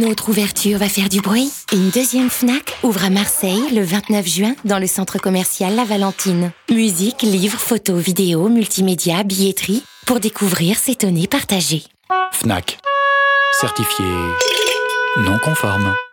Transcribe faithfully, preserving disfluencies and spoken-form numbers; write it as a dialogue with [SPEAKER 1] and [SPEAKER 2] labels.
[SPEAKER 1] Une autre ouverture va faire du bruit. Une deuxième Fnac ouvre à Marseille le vingt-neuf juin dans le centre commercial La Valentine. Musique, livres, photos, vidéos, multimédia, billetterie. Pour découvrir, s'étonner, partager.
[SPEAKER 2] Fnac. Certifié non conforme.